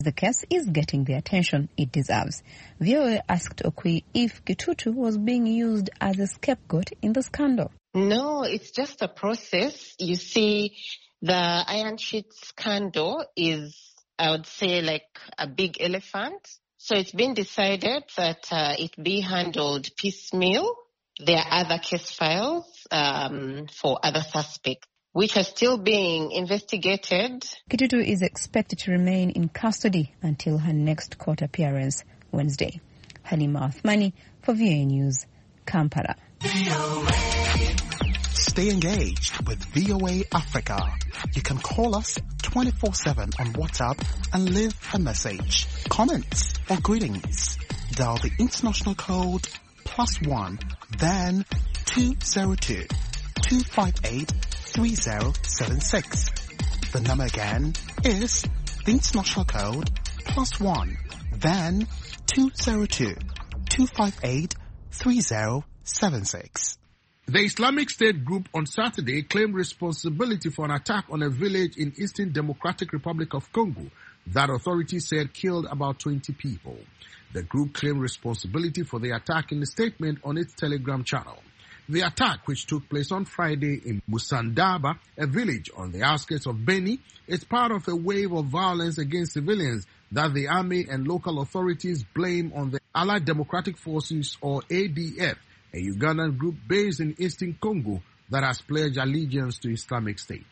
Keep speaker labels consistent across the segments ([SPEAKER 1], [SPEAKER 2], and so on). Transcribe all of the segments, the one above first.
[SPEAKER 1] The case is getting the attention it deserves. VOA asked Okwi if Kitutu was being used as a scapegoat in the scandal.
[SPEAKER 2] No, it's just a process. You see, the Iron Sheet scandal is, I would say, like a big elephant. So it's been decided that it be handled piecemeal. There are other case files for other suspects, which are still being investigated.
[SPEAKER 1] Kitutu is expected to remain in custody until her next court appearance Wednesday. Halima Othmani for VOA News, Kampala.
[SPEAKER 3] Stay engaged with VOA Africa. You can call us 24/7 on WhatsApp and leave a message, comments or greetings. Dial the international code +1, then 202-258-3076. The number again is the international code +1, then 202-258-3076.
[SPEAKER 4] The Islamic State group on Saturday claimed responsibility for an attack on a village in Eastern Democratic Republic of Congo that authorities said killed about 20 people. The group claimed responsibility for the attack in a statement on its Telegram channel. The attack, which took place on Friday in Musandaba, a village on the outskirts of Beni, is part of a wave of violence against civilians that the army and local authorities blame on the Allied Democratic Forces, or ADF, a Ugandan group based in Eastern Congo that has pledged allegiance to Islamic State.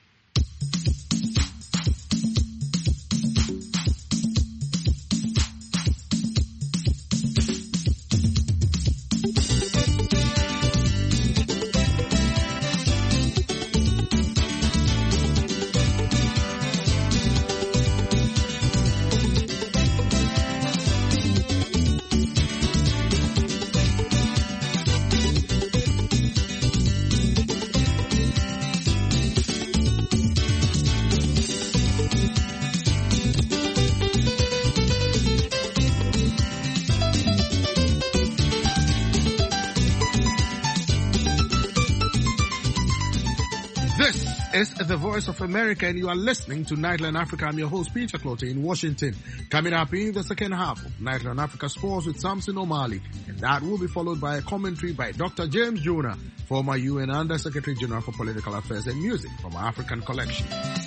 [SPEAKER 4] This is the Voice of America, and you are listening to Nightline Africa. I'm your host, Peter Clote, in Washington. Coming up in the second half of Nightline Africa Sports with Samson O'Malley, and that will be followed by a commentary by Dr. James Jonah, former UN Under Secretary General for Political Affairs and Music from our African Collection.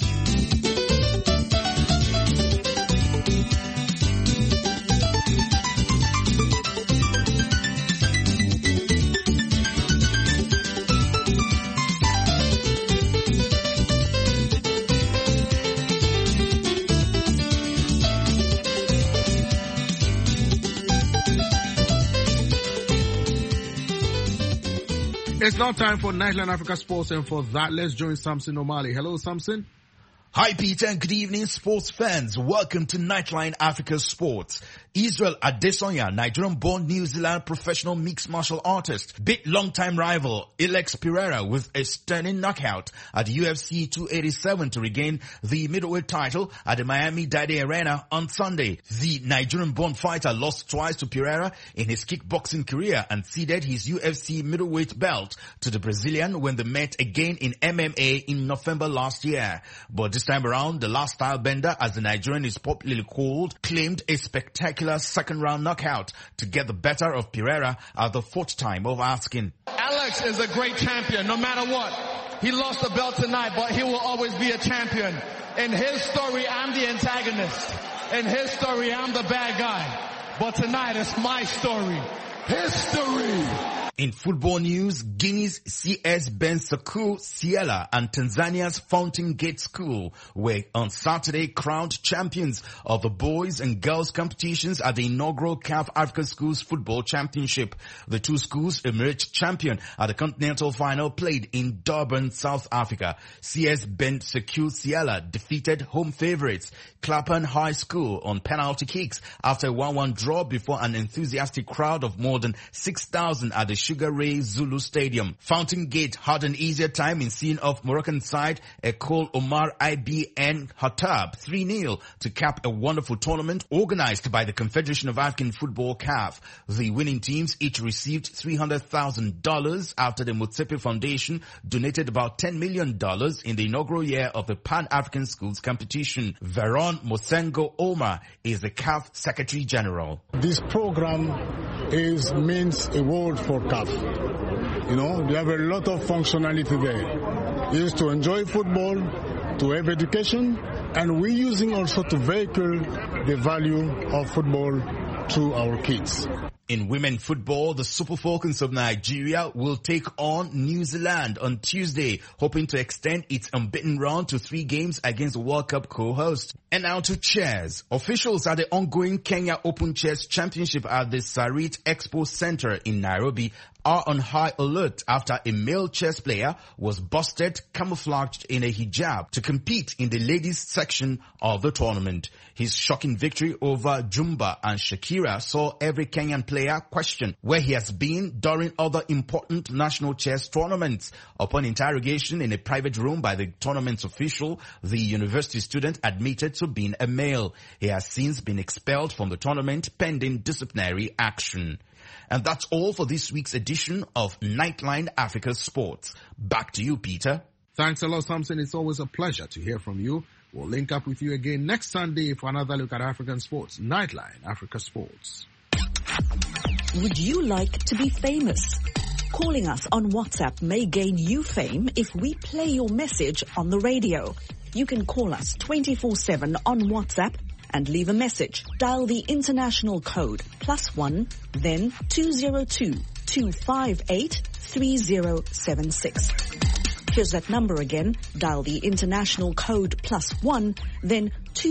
[SPEAKER 4] It's now time for Nightline Africa Sports, and for that, let's join Samson O'Malley. Hello, Samson.
[SPEAKER 5] Hi, Peter, and good evening, sports fans. Welcome to Nightline Africa Sports. Israel Adesanya, Nigerian-born New Zealand professional mixed martial artist, beat longtime rival Alex Pereira with a stunning knockout at UFC 287 to regain the middleweight title at the Miami-Dade Arena on Sunday. The Nigerian-born fighter lost twice to Pereira in his kickboxing career and ceded his UFC middleweight belt to the Brazilian when they met again in MMA in November last year. But this time around, the last style bender, as the Nigerian is popularly called, claimed a spectacular second-round knockout to get the better of Pereira at the fourth time of asking.
[SPEAKER 6] Alex is a great champion, no matter what. He lost the belt tonight, but he will always be a champion. In his story, I'm the antagonist. In his story, I'm the bad guy. But tonight, it's my story. History.
[SPEAKER 5] In football news, Guinea's CS Ben Saku Ciela and Tanzania's Fountain Gate School were on Saturday crowned champions of the boys and girls competitions at the inaugural CAF Africa Schools Football Championship. The two schools emerged champion at the continental final played in Durban, South Africa. CS Ben Saku Ciela defeated home favorites Clapham High School on penalty kicks after a 1-1 draw before an enthusiastic crowd of more than 6,000 at the Sugar Ray Zulu Stadium. Fountain Gate had an easier time in seeing off Moroccan side Ecole Omar IBN Khattab 3-0 to cap a wonderful tournament organized by the Confederation of African Football CAF. The winning teams each received $300,000 after the Motsepe Foundation donated about $10 million in the inaugural year of the Pan-African Schools competition. Veron Mosengo Omar is the CAF Secretary General.
[SPEAKER 7] This program means a world for CAF. You know, they have a lot of functionality there. It is to enjoy football, to have education, and we're using also to vehicle the value of football to our kids.
[SPEAKER 5] In women football, the Super Falcons of Nigeria will take on New Zealand on Tuesday, hoping to extend its unbeaten run to 3 games against the World Cup co-host. And now to chess. Officials at the ongoing Kenya Open Chess Championship at the Sarit Expo Center in Nairobi are on high alert after a male chess player was busted camouflaged in a hijab to compete in the ladies section of the tournament. His shocking victory over Jumba and Shakira saw every Kenyan player question where he has been during other important national chess tournaments. Upon interrogation in a private room by the tournament's official, the university student admitted to being a male. He has since been expelled from the tournament pending disciplinary action. And that's all for this week's edition of Nightline Africa Sports. Back to you, Peter.
[SPEAKER 4] Thanks a lot, Samson. It's always a pleasure to hear from you. We'll link up with you again next Sunday for another look at African sports. Nightline Africa Sports.
[SPEAKER 8] Would you like to be famous? Calling us on WhatsApp may gain you fame if we play your message on the radio. You can call us 24/7 on WhatsApp and leave a message. Dial the international code +1, then 202-258-3076. Here's that number again. Dial the international code +1, then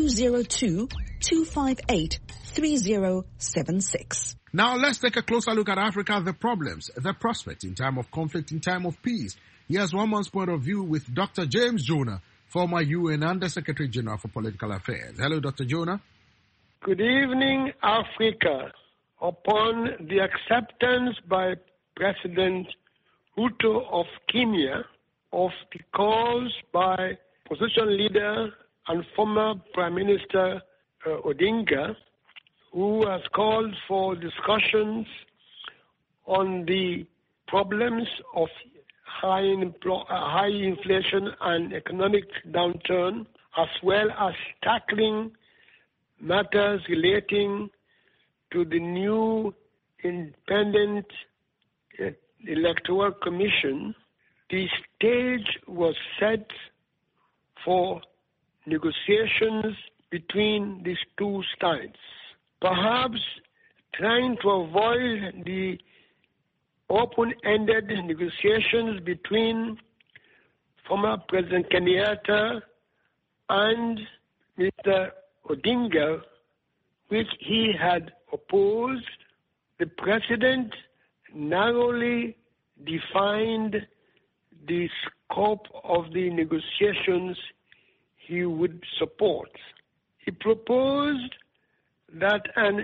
[SPEAKER 8] 202-258-3076.
[SPEAKER 4] Now let's take a closer look at Africa, the problems, the prospects in time of conflict, in time of peace. Here's one man's point of view with Dr. James Jonah, former UN Under-Secretary General for Political Affairs. Hello, Dr. Jonah.
[SPEAKER 9] Good evening, Africa. Upon the acceptance by President Ruto of Kenya of the calls by opposition leader and former Prime Minister Odinga, who has called for discussions on the problems of high inflation and economic downturn, as well as tackling matters relating to the new independent electoral commission, the stage was set for negotiations between these two sides. Perhaps trying to avoid the open-ended negotiations between former President Kenyatta and Mr. Odinga, which he had opposed, the President narrowly defined the scope of the negotiations he would support. He proposed that a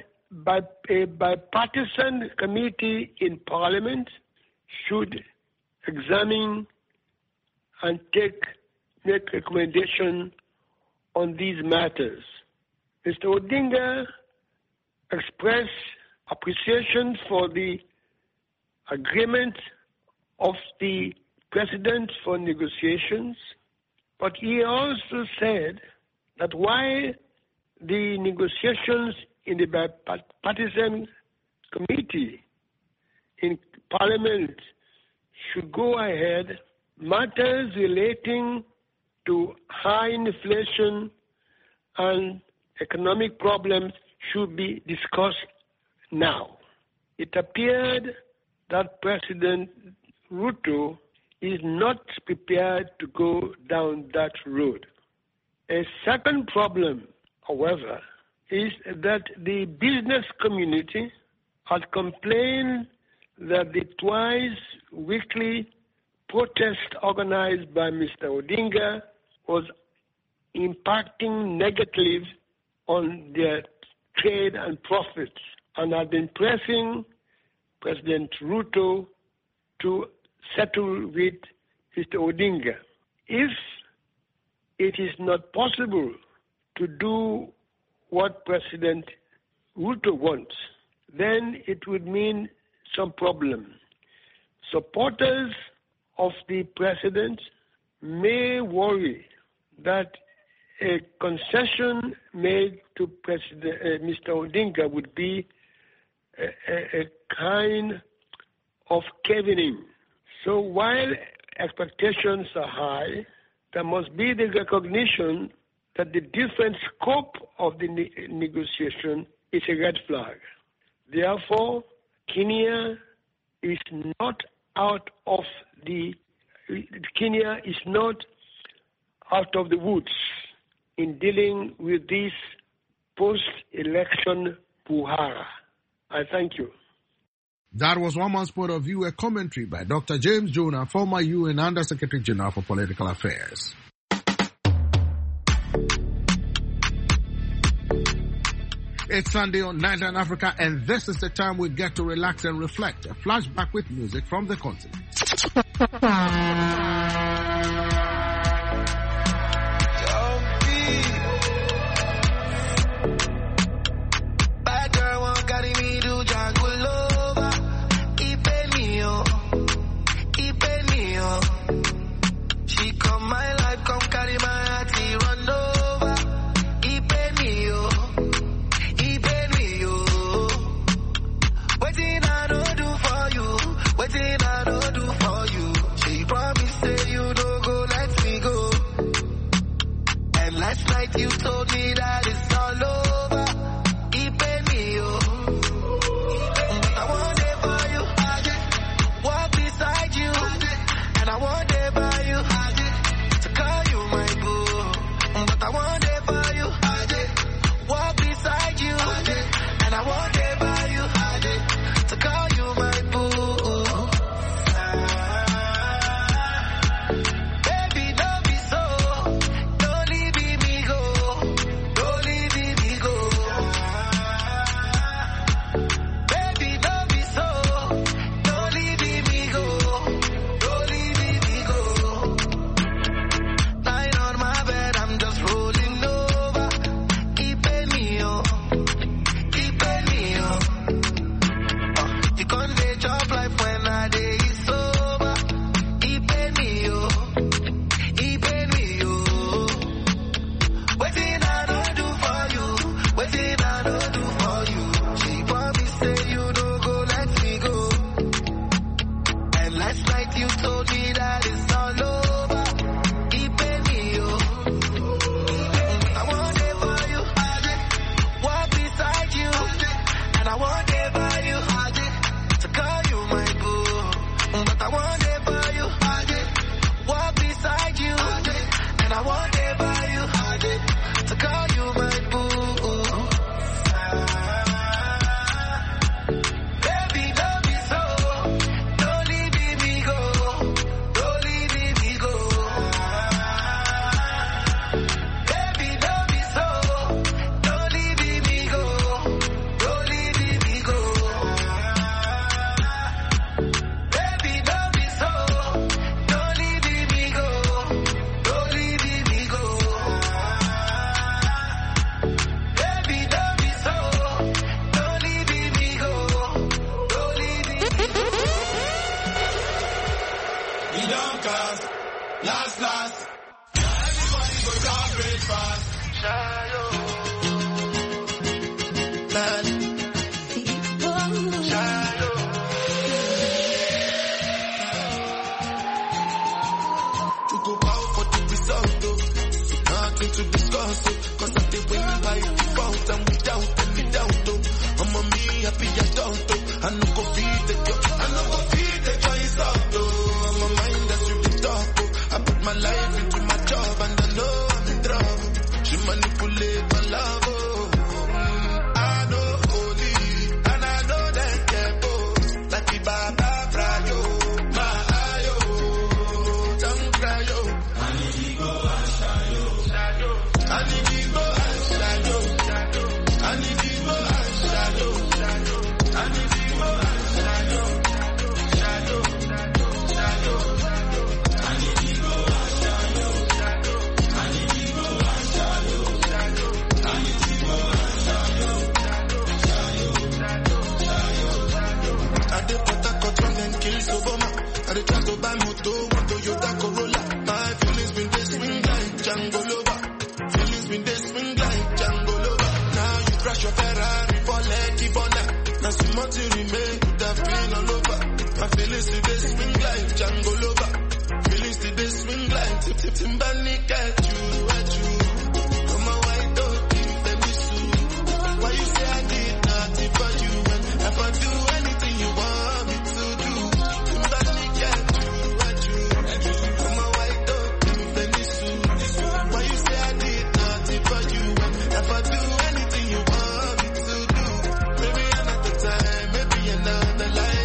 [SPEAKER 9] bipartisan committee in Parliament should examine and make recommendation on these matters. Mr. Odinga expressed appreciation for the agreement of the President for negotiations, but he also said that while the negotiations in the bipartisan committee in Parliament should go ahead, matters relating to high inflation and economic problems should be discussed now. It appeared that President Ruto is not prepared to go down that road. A second problem, however, is that the business community has complained that the twice weekly protest organized by Mr. Odinga was impacting negatively on their trade and profits, and have been pressing President Ruto to settle with Mr. Odinga. If it is not possible to do what President Ruto wants, then it would mean some problem. Supporters of the president may worry that a concession made to Mr. Odinga would be a kind of caving in. So while expectations are high, there must be the recognition that the different scope of the negotiation is a red flag. Therefore, Kenya is not out of the woods in dealing with this post-election puhara. I thank you.
[SPEAKER 4] That was one man's point of view, a commentary by Dr. James Jonah, former UN Under Secretary General for Political Affairs. It's Sunday on Nightline Africa, and this is the time we get to relax and reflect. A flashback with music from the continent.
[SPEAKER 10] You told me that it's all over. Keep me, but I want it for you. Walk beside you, and I want it for you. To call you my boo, but I want it for you. Walk beside you, and I want it for you. To call you my boo. Baby, don't be so. Don't leave me go. Don't leave me go. Baby, don't be so. Don't leave me go. Don't leave me go. Lying on my bed, I'm just rolling over. Keeping me up. Keeping me up. You can't get your life when I day sober. Keeping me up. Keeping me up. Waiting I don't do for you. Waiting I don't do for you. She probably say you don't go, let me go. And last night you told me that it's all over. Keeping me up. I want it for you. Walk beside you. And I want it for you. To call you my boo. But I want it for you. Walk beside you. And I want it for you. To call you my boo. Baby, don't be so. Don't leave me go. Don't leave me go. Baby, don't be so. Don't leave me go. Don't leave me go. Baby, don't be so. Don't leave me go. Don't leave me go. Baby, don't be so. Don't leave me go. Don't leave me go. We don't cast. Last. Everybody go down great fast. Shayo. Shayo. You go bow for the result, though. Nothing to discuss, oh. Cause of the way by default and without any doubt, though. I'm a me happy adult, though. I no go feed the joy. I no go feed the joy is out, though. I'm a mind that's you the talk, oh. I put my life into my job and I know I'm in trouble. She manipulate my love, oh. I know.
[SPEAKER 11] more to remain, could have been all over. My feelings today swing like Django Lover. Feelings today swing like Timbani at you. Come on, why don't you let me sue? Why you say I did nothing for you? And if I do anything you want me to do, Timbani at you. Come on, why don't you let me sue? Why you say I did nothing for you? And if I do anything you want me to do, maybe another time, maybe another life.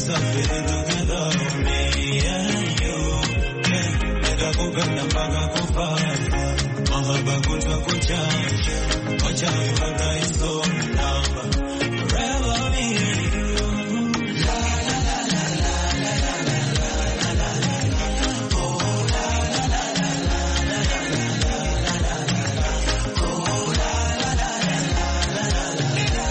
[SPEAKER 12] tusafiri together, me and you. Nitakupenda mpaka kufa, mahaba kutwa kuchanja, wachawi wataisoma forever me and you. La la la la la la la la la la la. Oh la la la la la la la la la la. Oh la la la la la la la la.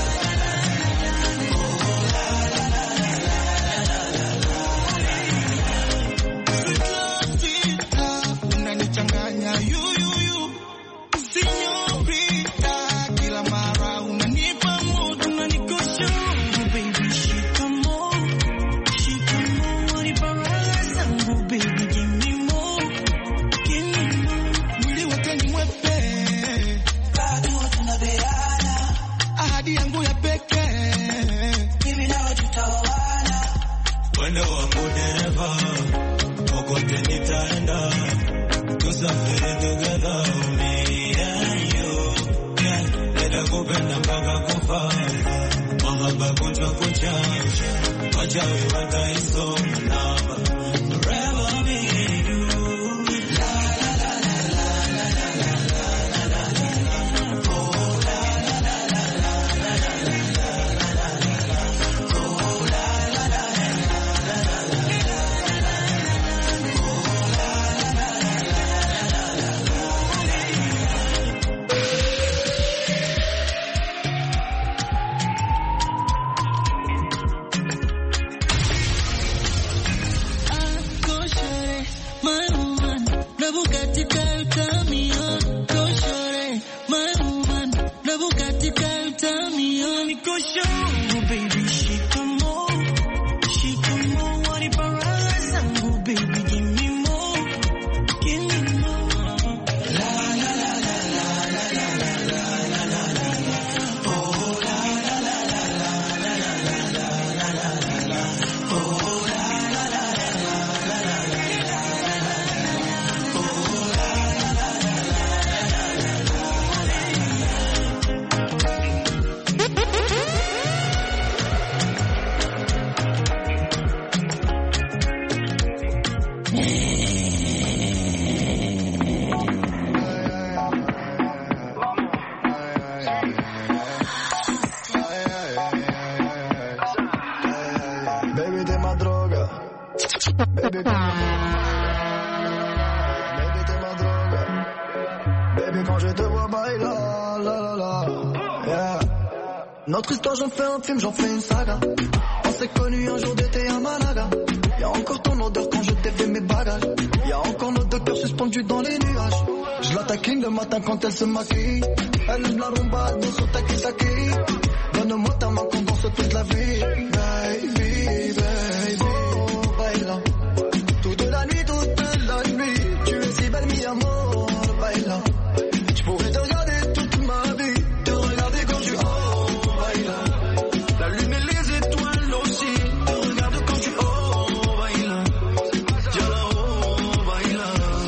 [SPEAKER 13] Notre histoire, j'en fais un film, j'en fais une saga. On s'est connus un jour d'été à Malaga. Y'a encore ton odeur quand je t'ai fait mes bagages. Y'a encore nos deux cœurs suspendus dans les nuages. Je la taquine le matin quand elle se maquille. Elle aime la rumba, elle danse au taki-taki. Donne-moi ta main qu'on danse toute la vie. Baby, baby, oh, baila. Toute la nuit, tu es si belle, mi amor, baila. Je pourrais te regarder toute ma vie, te regarder quand tu baila. La lune et les étoiles aussi, te regarde quand tu baila. Yalla, oh, baila.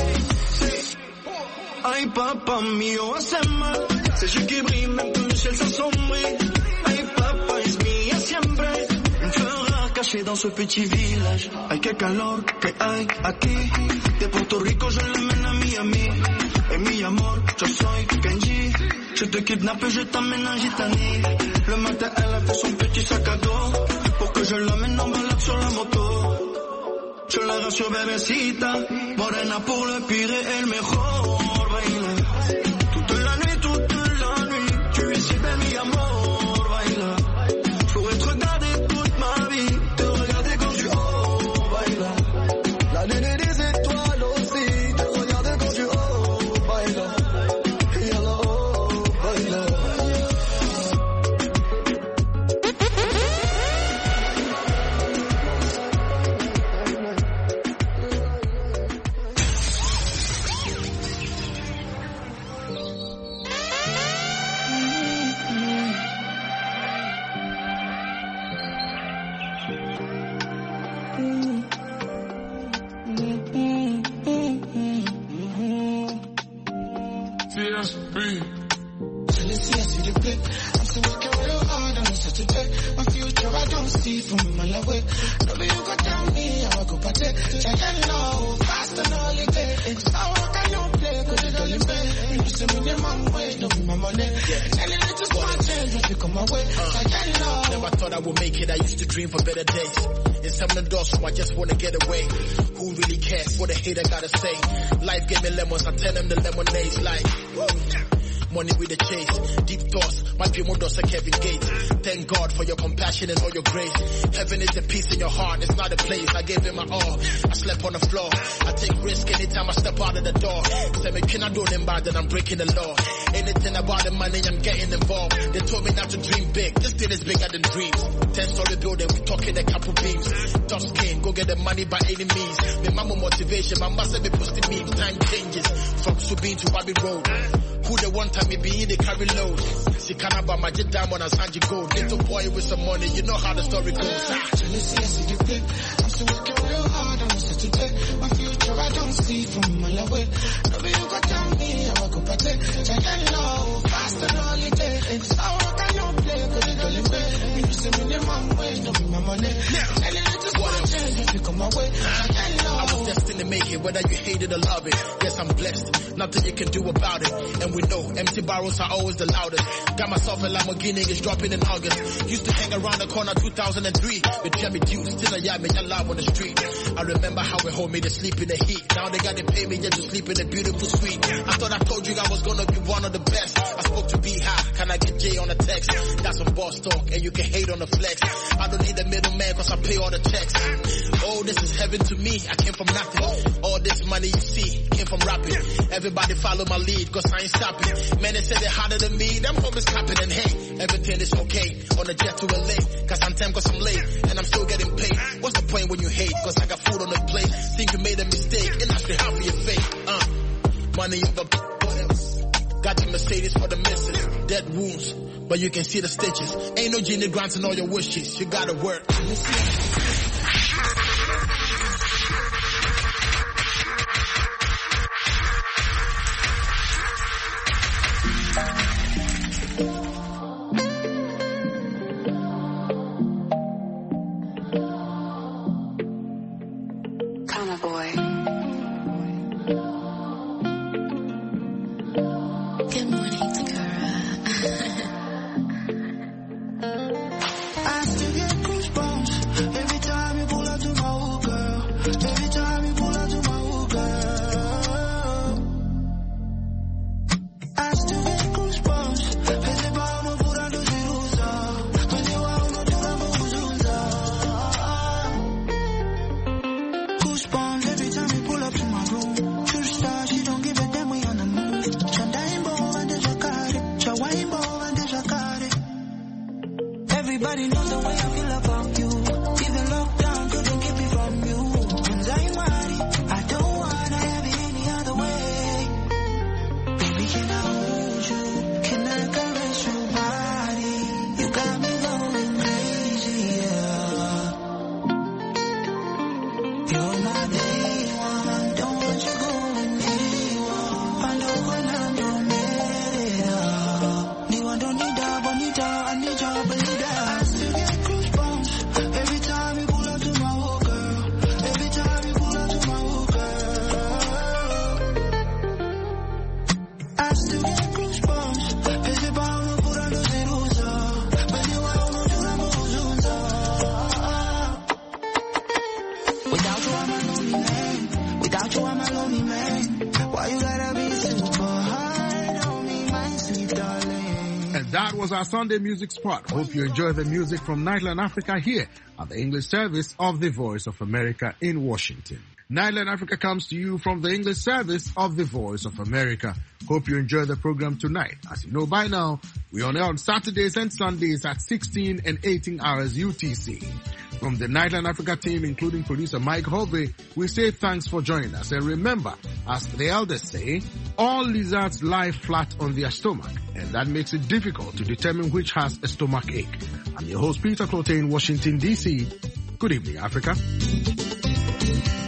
[SPEAKER 13] Ay, papa mio, hace mal. C'est lui qui brille, même quand le ciel s'assombrit. Ay, papa, es mía siempre. Une fleur rare cachée dans ce petit village. Ay, qué calor que hay aquí. De Puerto Rico, je l'amène à Miami. Et mi amor, yo soy Kenji. Je te kidnappe, je t'amène en Gitanie. Le matin, elle a fait son petit sac à dos. Pour que je l'amène en balade sur la moto. Je la rassure, bebecita. Morena pour le pire et el mejor. Baila. Toute la nuit, tu es si belle, mi amor. Baila. Je pourrais te regarder toute ma vie. Te regarder quand tu baila. La lune et les étoiles aussi. Te regarder quand tu baila. Yalla, oh, baila.
[SPEAKER 10] see from a mile away. No be you go tell me how I go party. Giant low, fast and holiday. It's how can you play? Cause it's all in bed. You see me in my way, don't be my money. And it just one change if you come away. Giant low.
[SPEAKER 14] Never thought I would make it. I used to dream for better days. It's some of the doors, so I just wanna get away. Who really cares what the hater gotta say? Life gave me lemons, I tell them the lemonades like, woo. Money with the chase, deep thoughts, my people does a Kevin Gates. Thank God for your compassion and all your grace. Heaven is a peace in your heart, it's not a place. I gave him my all, I slept on the floor. I take risk anytime I step out of the door. Say me can I do them bad, then I'm breaking the law. Anything about the money, I'm getting involved. They told me not to dream big, this thing is bigger than dreams. 10-story building, we talking a couple beams. Tough skin, go get the money by any means. My mama motivation, my must be posting memes. Time changes, from Subin to Abbey Road. Who the one time me be they carry load. See Canaba, Magic Diamond and Sanji Gold. Little boy with some money, you know how the story goes. I'm still working real hard on this today. My future I don't see from a mile away. No be you go tell me how I go party. Giant low, fast and holiday. It's how can you play? Cause it's all in bed. You see me in my way, don't be my money. And it just one change if you come away. I was destined to make it, whether you hate it or love it. Yes, I'm blessed, nothing you can do about it. And we know empty barrels are always the loudest. Got myself a Lamborghini, it's dropping in August. Used to hang around the corner 2003 with Jimmy Dukes, still a yammy, I live on the street. I remember how we hold me to sleep in the heat. Now they got to pay me just to sleep in a beautiful suite. I thought I told you I was gonna be one of the best. I spoke to B-High, can I get J on the text? That's some boss talk, and you can hate on the flex. I don't need a middleman cause I pay all the checks. Oh, this is heaven to me, I came from nothing. All this money you see came from rapping. Everybody follow my lead cause I ain't stopping. Man, they say they're harder than me, them homies capping and hey, everything is okay. On the jet to LA, cause I'm time cause I'm late, and I'm still getting paid. What's the point when you hate? Cause I got food on the plate. Think you made a mistake, and that's the half of your fate. Money over what else? Got the Mercedes for the misses. Dead wounds, but you can see the stitches. Ain't no genie granting all your wishes, you gotta work.
[SPEAKER 10] Everybody knows the way I feel about you. Even lockdown couldn't keep me from you. And I don't wanna have it any other way. Baby, can I hold you? Can I caress your body? You got me going crazy, yeah. You're my day one. Don't want you going anyone. I know when I'm doing it, ni one don't need that, bonita, I need your bonita.
[SPEAKER 4] That was our Sunday music spot. Hope you enjoy the music from Nightline Africa here at the English service of the Voice of America in Washington. Nightline Africa comes to you from the English service of the Voice of America. Hope you enjoy the program tonight. As you know by now, we are on Saturdays and Sundays at 16 and 18 hours UTC. From the Nightline Africa team, including producer Mike Hovey, we say thanks for joining us. And remember, as the elders say, all lizards lie flat on their stomach, and that makes it difficult to determine which has a stomach ache. I'm your host, Peter Clote in Washington, D.C. Good evening, Africa.